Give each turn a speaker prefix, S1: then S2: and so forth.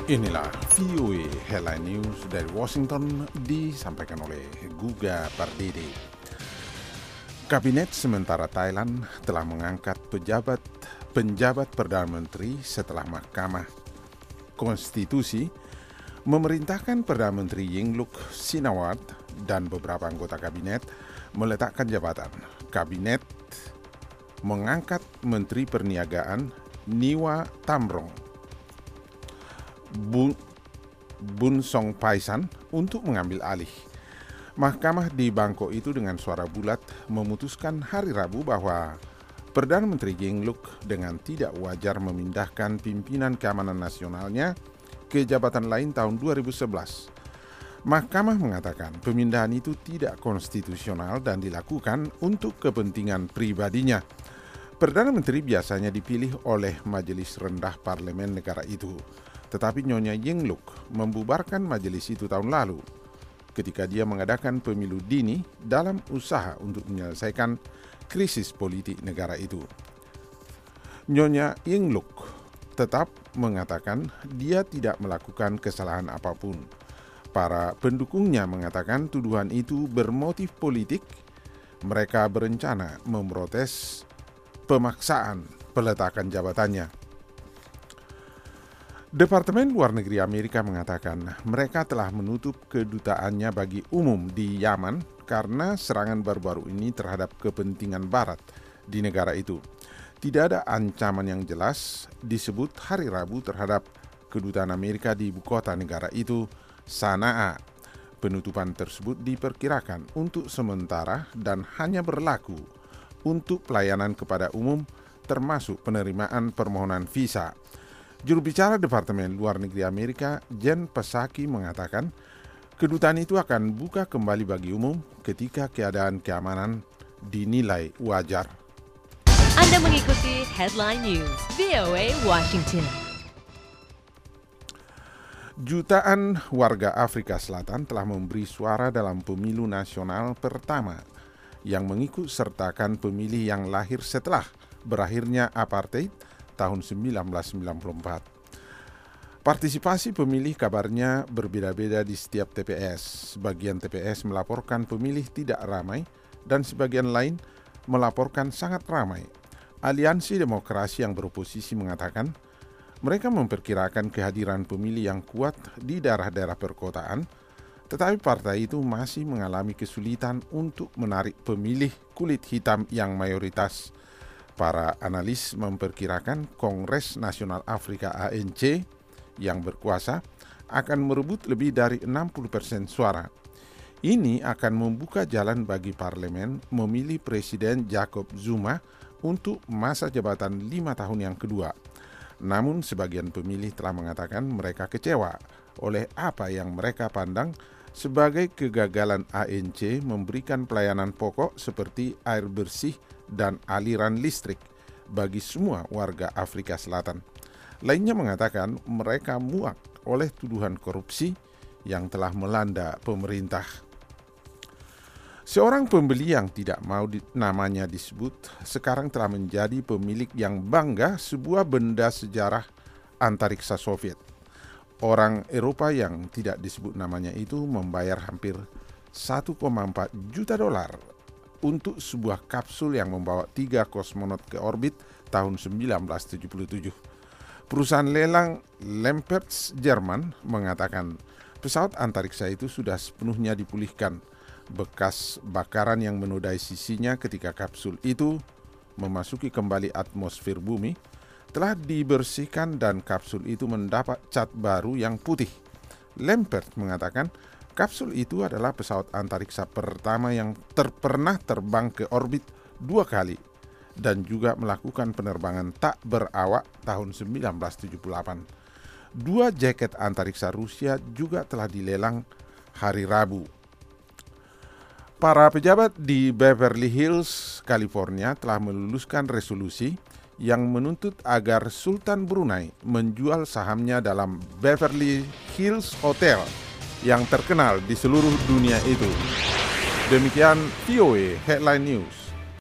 S1: Inilah VOA Headline News dari Washington disampaikan oleh Guga Pardede. Kabinet sementara Thailand telah mengangkat penjabat Perdana Menteri setelah Mahkamah Konstitusi memerintahkan Perdana Menteri Yingluck Shinawatra dan beberapa anggota kabinet meletakkan jabatan. Kabinet mengangkat Menteri Perniagaan Niwa Tamrong Bun Song Paisan untuk mengambil alih. Mahkamah di Bangkok itu dengan suara bulat memutuskan hari Rabu bahwa Perdana Menteri Yingluck dengan tidak wajar memindahkan pimpinan keamanan nasionalnya ke jabatan lain tahun 2011. Mahkamah mengatakan pemindahan itu tidak konstitusional dan dilakukan untuk kepentingan pribadinya. Perdana Menteri biasanya dipilih oleh Majelis Rendah Parlemen negara itu. Tetapi Nyonya Yingluck membubarkan majelis itu tahun lalu ketika dia mengadakan pemilu dini dalam usaha untuk menyelesaikan krisis politik negara itu. Nyonya Yingluck tetap mengatakan dia tidak melakukan kesalahan apapun. Para pendukungnya mengatakan tuduhan itu bermotif politik. Mereka berencana memprotes pemaksaan peletakan jabatannya. Departemen Luar Negeri Amerika mengatakan mereka telah menutup kedutaannya bagi umum di Yaman karena serangan baru-baru ini terhadap kepentingan Barat di negara itu. Tidak ada ancaman yang jelas disebut hari Rabu terhadap kedutaan Amerika di ibu kota negara itu, Sanaa. Penutupan tersebut diperkirakan untuk sementara dan hanya berlaku untuk pelayanan kepada umum termasuk penerimaan permohonan visa. Juru bicara Departemen Luar Negeri Amerika, Jen Psaki mengatakan kedutaan itu akan buka kembali bagi umum ketika keadaan keamanan dinilai wajar.
S2: Anda mengikuti Headline News VOA Washington.
S1: Jutaan warga Afrika Selatan telah memberi suara dalam pemilu nasional pertama yang mengikut sertakan pemilih yang lahir setelah berakhirnya apartheid tahun 1994. Partisipasi pemilih kabarnya berbeda-beda di setiap TPS. Sebagian TPS melaporkan pemilih tidak ramai dan sebagian lain melaporkan sangat ramai. Aliansi Demokrasi yang beroposisi mengatakan mereka memperkirakan kehadiran pemilih yang kuat di daerah-daerah perkotaan, tetapi partai itu masih mengalami kesulitan untuk menarik pemilih kulit hitam yang mayoritas. Para analis memperkirakan Kongres Nasional Afrika ANC yang berkuasa akan merebut lebih dari 60% suara. Ini akan membuka jalan bagi parlemen memilih Presiden Jacob Zuma untuk masa jabatan 5 tahun yang kedua. Namun sebagian pemilih telah mengatakan mereka kecewa oleh apa yang mereka pandang sebagai kegagalan ANC memberikan pelayanan pokok seperti air bersih dan aliran listrik bagi semua warga Afrika Selatan. Lainnya mengatakan mereka muak oleh tuduhan korupsi yang telah melanda pemerintah. Seorang pembeli yang tidak mau namanya disebut sekarang telah menjadi pemilik yang bangga sebuah benda sejarah antariksa Soviet. Orang Eropa yang tidak disebut namanya itu membayar hampir 1,4 juta dolar untuk sebuah kapsul yang membawa 3 kosmonot ke orbit tahun 1977. Perusahaan lelang Lempertz Jerman mengatakan pesawat antariksa itu sudah sepenuhnya dipulihkan. Bekas bakaran yang menodai sisinya ketika kapsul itu memasuki kembali atmosfer bumi telah dibersihkan dan kapsul itu mendapat cat baru yang putih. Lempertz mengatakan kapsul itu adalah pesawat antariksa pertama yang pernah terbang ke orbit 2 kali dan juga melakukan penerbangan tak berawak tahun 1978. 2 jaket antariksa Rusia juga telah dilelang hari Rabu. Para pejabat di Beverly Hills, California telah meluluskan resolusi yang menuntut agar Sultan Brunei menjual sahamnya dalam Beverly Hills Hotel yang terkenal di seluruh dunia itu. Demikian VOA Headline News.